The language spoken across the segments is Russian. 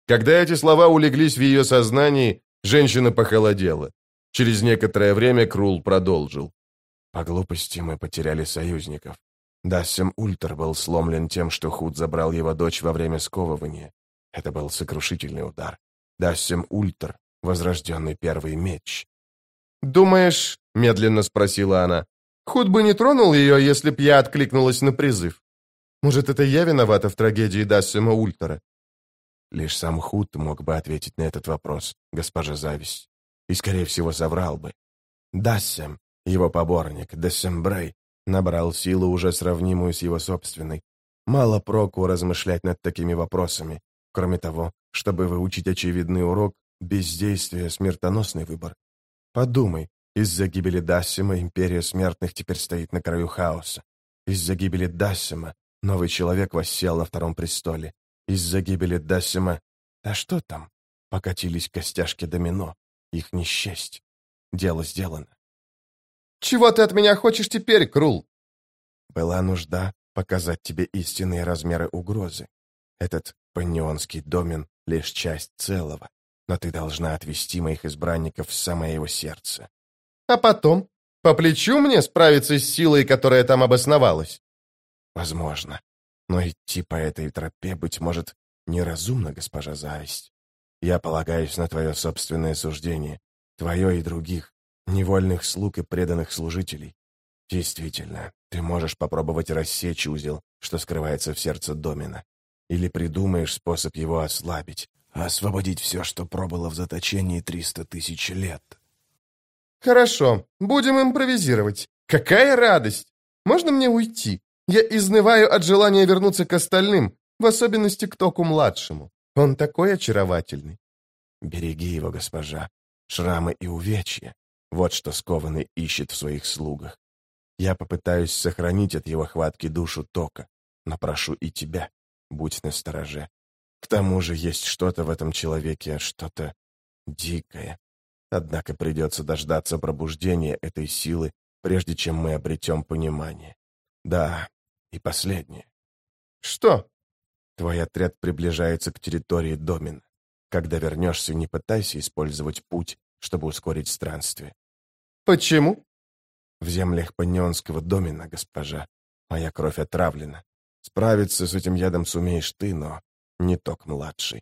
Когда эти слова улеглись в ее сознании, женщина похолодела. Через некоторое время Крул продолжил. «По глупости мы потеряли союзников. Дассем Ультер был сломлен тем, что Худ забрал его дочь во время сковывания. Это был сокрушительный удар. Дассем Ультер, возрожденный первый меч». «Думаешь, — медленно спросила она, — Худ бы не тронул ее, если б я откликнулась на призыв? Может, это я виновата в трагедии Дассема Ультера?» Лишь сам Худ мог бы ответить на этот вопрос, госпожа Зависть. И, скорее всего, соврал бы. Дассем, его поборник, Дассем Брей, набрал силу, уже сравнимую с его собственной. Мало проку размышлять над такими вопросами. Кроме того, чтобы выучить очевидный урок, бездействие — смертоносный выбор. Подумай, из-за гибели Дассема империя смертных теперь стоит на краю хаоса. Из-за гибели Дассема новый человек воссел на втором престоле. Из-за гибели Дассема... Да что там? Покатились костяшки домино. Их не счесть. Дело сделано. «Чего ты от меня хочешь теперь, Крул?» «Была нужда показать тебе истинные размеры угрозы. Этот паннионский домен — лишь часть целого, но ты должна отвести моих избранников в самое его сердце». «А потом? По плечу мне справиться с силой, которая там обосновалась?» «Возможно. Но идти по этой тропе, быть может, неразумно, госпожа Зависть. Я полагаюсь на твое собственное суждение, твое и других, невольных слуг и преданных служителей. Действительно, ты можешь попробовать рассечь узел, что скрывается в сердце домена, или придумаешь способ его ослабить, освободить все, что пробыло в заточении 300 тысяч лет». «Хорошо, будем импровизировать. Какая радость! Можно мне уйти? Я изнываю от желания вернуться к остальным, в особенности к Току-младшему. Он такой очаровательный». «Береги его, госпожа. Шрамы и увечья. Вот что скованный ищет в своих слугах. Я попытаюсь сохранить от его хватки душу Тока, но прошу и тебя, будь настороже. К тому же есть что-то в этом человеке, что-то дикое. Однако придется дождаться пробуждения этой силы, прежде чем мы обретем понимание. Да, и последнее». «Что?» «Твой отряд приближается к территории домена. Когда вернешься, не пытайся использовать путь, чтобы ускорить странствие». «Почему?» «В землях паннионского домена, госпожа, моя кровь отравлена. Справиться с этим ядом сумеешь ты, но не Ток-младший».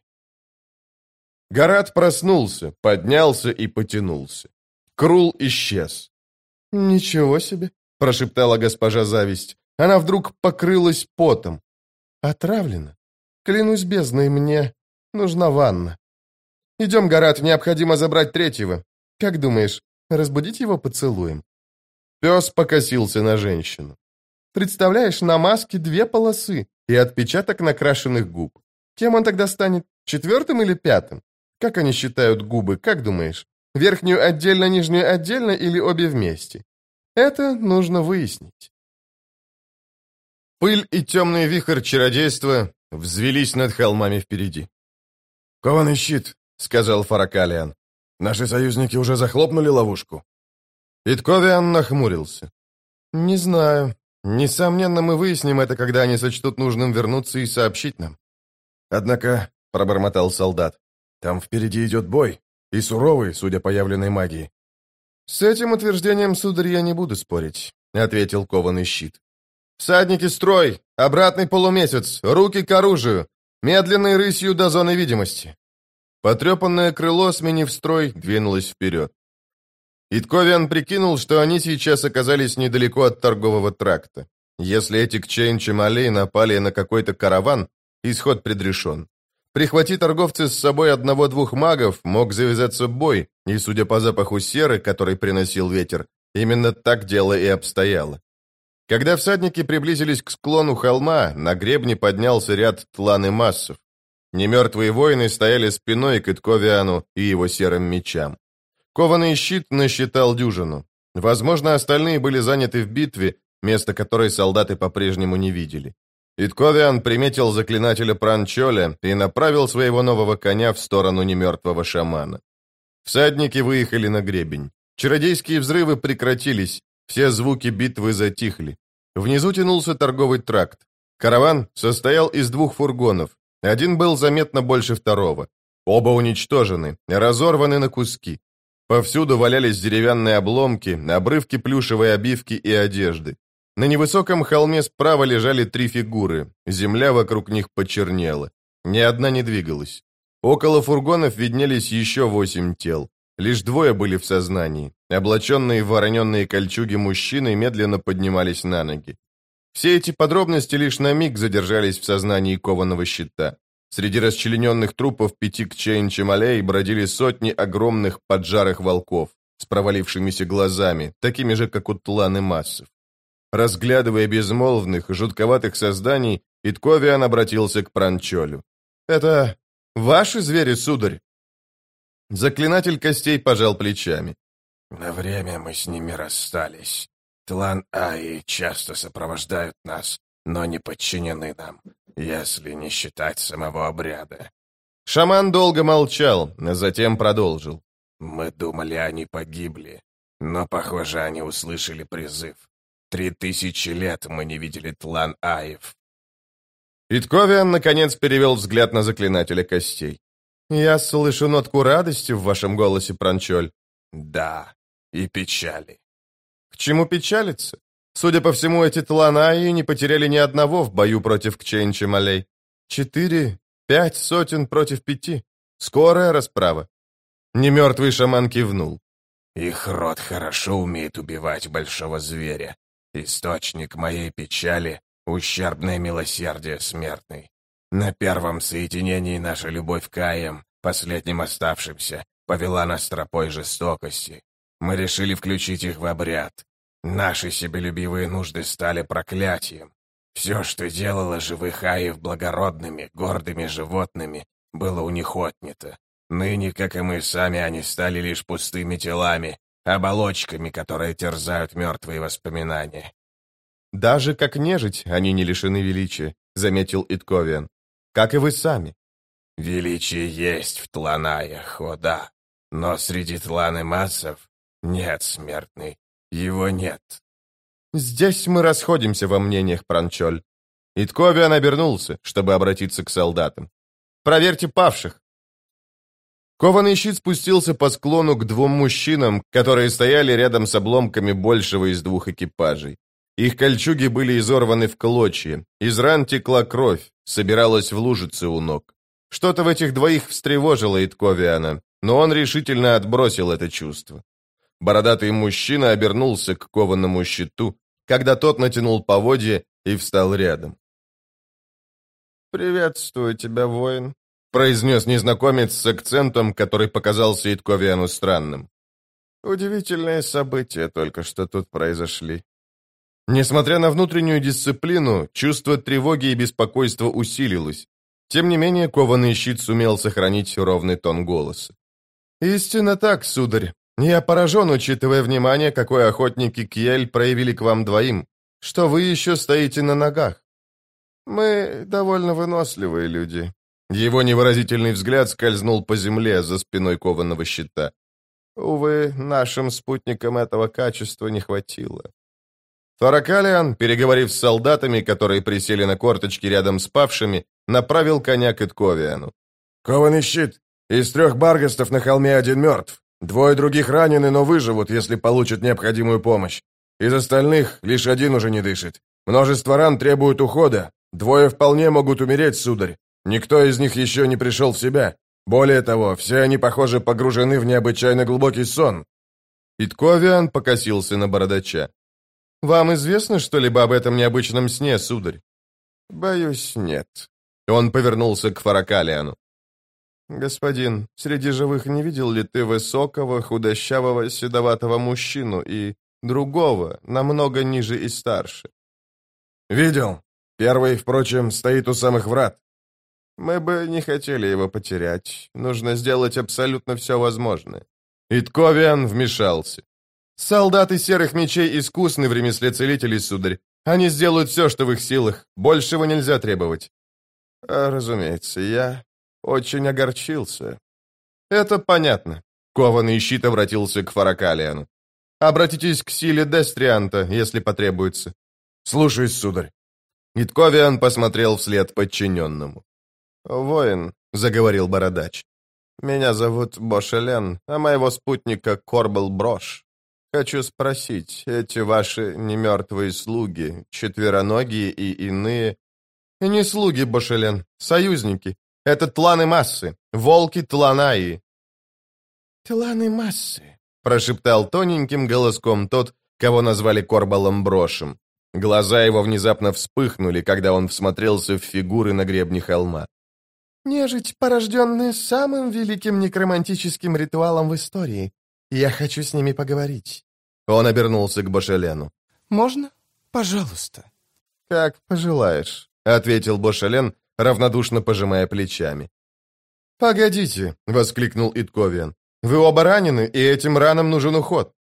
Гарат проснулся, поднялся и потянулся. Крул исчез. «Ничего себе!» — прошептала госпожа Зависть. Она вдруг покрылась потом. «Отравлена? Клянусь бездной, мне нужна ванна. Идем, Гарат, необходимо забрать третьего. Как думаешь, разбудить его поцелуем?» Пес покосился на женщину. «Представляешь, на маске 2 полосы и отпечаток накрашенных губ. Кем он тогда станет? 4 или 5? Как они считают губы, как думаешь? Верхнюю отдельно, нижнюю отдельно или обе вместе? Это нужно выяснить». Пыль и темный вихрь чародейства взвелись над холмами впереди. «Кованый щит», — сказал Фаракалиан. «Наши союзники уже захлопнули ловушку?» Итковиан нахмурился. «Не знаю. Несомненно, мы выясним это, когда они сочтут нужным вернуться и сообщить нам». «Однако», — пробормотал солдат, — «там впереди идет бой, и суровый, судя по явленной магии». «С этим утверждением, сударь, я не буду спорить», — ответил кованый щит. «Всадники, строй! Обратный полумесяц! Руки к оружию! Медленной рысью до зоны видимости!» Потрепанное крыло, сменив строй, двинулось вперед. Итковиан прикинул, что они сейчас оказались недалеко от торгового тракта. Если эти Кчейн-Чемалей напали на какой-то караван, исход предрешен. Прихвати торговцы с собой 1-2 магов, мог завязаться бой, и, судя по запаху серы, который приносил ветер, именно так дело и обстояло. Когда всадники приблизились к склону холма, на гребне поднялся ряд тлан и массов. Немертвые воины стояли спиной к Итковиану и его серым мечам. Кованый щит насчитал дюжину. Возможно, остальные были заняты в битве, место которой солдаты по-прежнему не видели. Итковиан приметил заклинателя Пранчоля и направил своего нового коня в сторону немертвого шамана. Всадники выехали на гребень. Чародейские взрывы прекратились, все звуки битвы затихли. Внизу тянулся торговый тракт. Караван состоял из 2 фургонов. Один был заметно больше второго. Оба уничтожены, разорваны на куски. Повсюду валялись деревянные обломки, обрывки плюшевой обивки и одежды. На невысоком холме справа лежали 3 фигуры. Земля вокруг них почернела. Ни одна не двигалась. Около фургонов виднелись еще 8 тел. Лишь 2 были в сознании. Облаченные в вороненные кольчуги мужчины медленно поднимались на ноги. Все эти подробности лишь на миг задержались в сознании кованого щита. Среди расчлененных трупов 5 кчейн-чемалей бродили сотни огромных поджарых волков с провалившимися глазами, такими же, как у тланы массов. Разглядывая безмолвных, жутковатых созданий, Итковиан обратился к Пранчолю. «Это ваши звери, сударь?» Заклинатель костей пожал плечами. «На время мы с ними расстались. Тлан Аи часто сопровождают нас, но не подчинены нам, если не считать самого обряда». Шаман долго молчал, а затем продолжил. «Мы думали, они погибли, но, похоже, они услышали призыв. 3000 лет мы не видели Тлан Аев». Итковиан, наконец, перевел взгляд на заклинателя костей. «Я слышу нотку радости в вашем голосе, Пранчоль». «Да, и печали». «К чему печалиться? Судя по всему, эти тланаи не потеряли ни одного в бою против кчейн-чемалей. 4-5 сотен против 5. Скорая расправа». Немертвый шаман кивнул. «Их род хорошо умеет убивать большого зверя. Источник моей печали — ущербное милосердие смертный. На первом соединении наша любовь к Аям, последним оставшимся, повела нас тропой жестокости. Мы решили включить их в обряд. Наши себелюбивые нужды стали проклятием. Все, что делало живых Аев благородными, гордыми животными, было у них отнято. Ныне, как и мы сами, они стали лишь пустыми телами, оболочками, которые терзают мертвые воспоминания». «Даже как нежить они не лишены величия», — заметил Итковиан. «Как и вы сами». «Величие есть в тланаях, о да, но среди тланы массов нет, смертный, его нет». «Здесь мы расходимся во мнениях, Пранчоль». Итковиан обернулся, чтобы обратиться к солдатам. «Проверьте павших». Кованый щит спустился по склону к 2 мужчинам, которые стояли рядом с обломками большего из 2 экипажей. Их кольчуги были изорваны в клочья, из ран текла кровь, собиралась в лужицы у ног. Что-то в этих 2 встревожило Итковиана, но он решительно отбросил это чувство. Бородатый мужчина обернулся к кованому щиту, когда тот натянул поводья и встал рядом. «Приветствую тебя, воин», — произнес незнакомец с акцентом, который показался Итковиану странным. «Удивительные события только что тут произошли». Несмотря на внутреннюю дисциплину, чувство тревоги и беспокойства усилилось. Тем не менее, кованый щит сумел сохранить ровный тон голоса. «Истинно так, сударь. Я поражен, учитывая внимание, какое охотники Кьель проявили к вам 2, что вы еще стоите на ногах. Мы довольно выносливые люди». Его невыразительный взгляд скользнул по земле за спиной кованого щита. «Увы, нашим спутникам этого качества не хватило». Фаракалиан, переговорив с солдатами, которые присели на корточки рядом с павшими, направил коня к Итковиану. «Кованый щит! Из 3 баргастов на холме 1 мертв. 2 других ранены, но выживут, если получат необходимую помощь. Из остальных лишь 1 уже не дышит. Множество ран требуют ухода. 2 вполне могут умереть, сударь. Никто из них еще не пришел в себя. Более того, все они, похоже, погружены в необычайно глубокий сон». Итковиан покосился на бородача. «Вам известно что-либо об этом необычном сне, сударь?» «Боюсь, нет». Он повернулся к Фаракалиану. «Господин, среди живых не видел ли ты высокого, худощавого, седоватого мужчину и другого, намного ниже и старше?» «Видел. Первый, впрочем, стоит у самых врат». «Мы бы не хотели его потерять. Нужно сделать абсолютно все возможное». Итковиан вмешался. «Солдаты серых мечей искусны в ремесле целителей, сударь. Они сделают все, что в их силах. Большего нельзя требовать». «Разумеется, я очень огорчился». «Это понятно». Кованый щит обратился к Фаракалиану. «Обратитесь к силе Дестрианта, если потребуется». «Слушаюсь, сударь». Итковиан посмотрел вслед подчиненному. «Воин», — заговорил бородач. «Меня зовут Бошелен, а моего спутника Корбел Брош. Хочу спросить, эти ваши немертвые слуги, четвероногие и иные...» «Не слуги, Бошелен, союзники. Это тланы массы, волки Тланаи». «Тланы массы», — прошептал тоненьким голоском тот, кого назвали Корбелом Брошем. Глаза его внезапно вспыхнули, когда он всмотрелся в фигуры на гребне холма. «Нежить, порожденная самым великим некромантическим ритуалом в истории. Я хочу с ними поговорить». Он обернулся к Бошелену. «Можно? Пожалуйста». «Как пожелаешь», — ответил Бошелен, равнодушно пожимая плечами. «Погодите», — воскликнул Итковиан. «Вы оба ранены, и этим ранам нужен уход.